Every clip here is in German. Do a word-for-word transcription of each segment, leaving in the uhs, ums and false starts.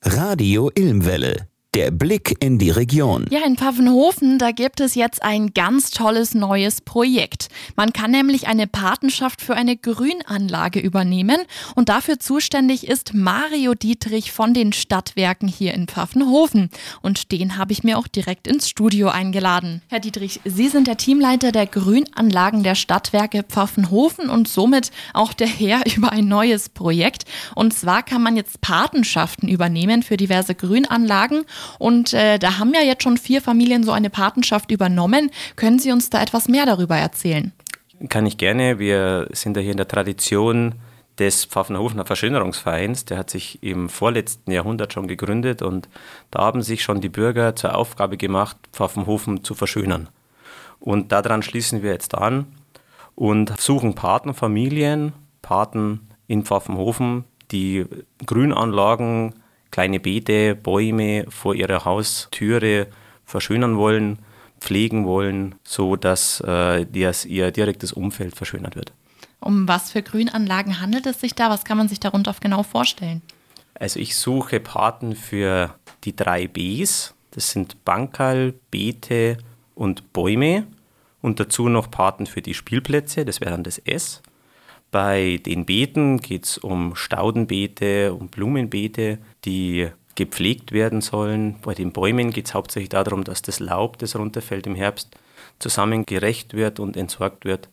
Radio Ilmwelle. Der Blick in die Region. Ja, in Pfaffenhofen, da gibt es jetzt ein ganz tolles neues Projekt. Man kann nämlich eine Patenschaft für eine Grünanlage übernehmen und dafür zuständig ist Mario Dietrich von den Stadtwerken hier in Pfaffenhofen. Und den habe ich mir auch direkt ins Studio eingeladen. Herr Dietrich, Sie sind der Teamleiter der Grünanlagen der Stadtwerke Pfaffenhofen und somit auch der Herr über ein neues Projekt. Und zwar kann man jetzt Patenschaften übernehmen für diverse Grünanlagen. Und äh, da haben ja jetzt schon vier Familien so eine Patenschaft übernommen. Können Sie uns da etwas mehr darüber erzählen? Kann ich gerne. Wir sind ja hier in der Tradition des Pfaffenhofener Verschönerungsvereins. Der hat sich im vorletzten Jahrhundert schon gegründet und da haben sich schon die Bürger zur Aufgabe gemacht, Pfaffenhofen zu verschönern. Und daran schließen wir jetzt an und suchen Patenfamilien, Paten in Pfaffenhofen, die Grünanlagen, kleine Beete, Bäume vor ihrer Haustüre verschönern wollen, pflegen wollen, so dass äh, das, ihr direktes Umfeld verschönert wird. Um was für Grünanlagen handelt es sich da? Was kann man sich darunter genau vorstellen? Also ich suche Paten für die drei Bs. Das sind Bankerl, Beete und Bäume. Und dazu noch Paten für die Spielplätze, das wäre dann das S. Bei den Beeten geht es um Staudenbeete, um Blumenbeete, die gepflegt werden sollen. Bei den Bäumen geht es hauptsächlich darum, dass das Laub, das runterfällt im Herbst, zusammengerecht wird und entsorgt wird.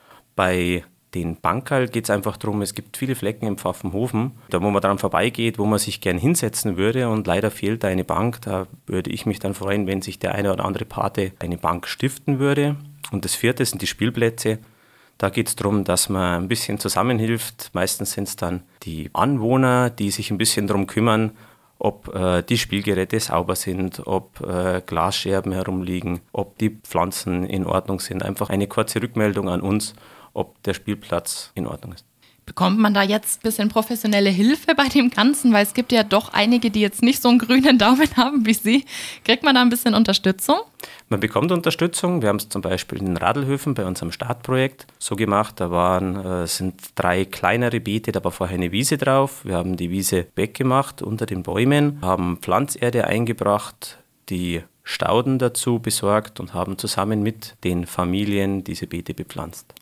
Bei den Bankerl geht es einfach darum, es gibt viele Flecken im Pfaffenhofen, da wo man dran vorbeigeht, wo man sich gern hinsetzen würde und leider fehlt da eine Bank. Da würde ich mich dann freuen, wenn sich der eine oder andere Pate eine Bank stiften würde. Und das vierte sind die Spielplätze. Da geht es darum, dass man ein bisschen zusammenhilft. Meistens sind es dann die Anwohner, die sich ein bisschen darum kümmern, ob äh, die Spielgeräte sauber sind, ob äh, Glasscherben herumliegen, ob die Pflanzen in Ordnung sind. Einfach eine kurze Rückmeldung an uns, ob der Spielplatz in Ordnung ist. Bekommt man da jetzt ein bisschen professionelle Hilfe bei dem Ganzen? Weil es gibt ja doch einige, die jetzt nicht so einen grünen Daumen haben wie Sie. Kriegt man da ein bisschen Unterstützung? Man bekommt Unterstützung. Wir haben es zum Beispiel in den Radlhöfen bei unserem Startprojekt so gemacht. Da waren, äh, sind drei kleinere Beete, da war vorher eine Wiese drauf. Wir haben die Wiese weggemacht unter den Bäumen, haben Pflanzerde eingebracht, die Stauden dazu besorgt und haben zusammen mit den Familien diese Beete bepflanzt.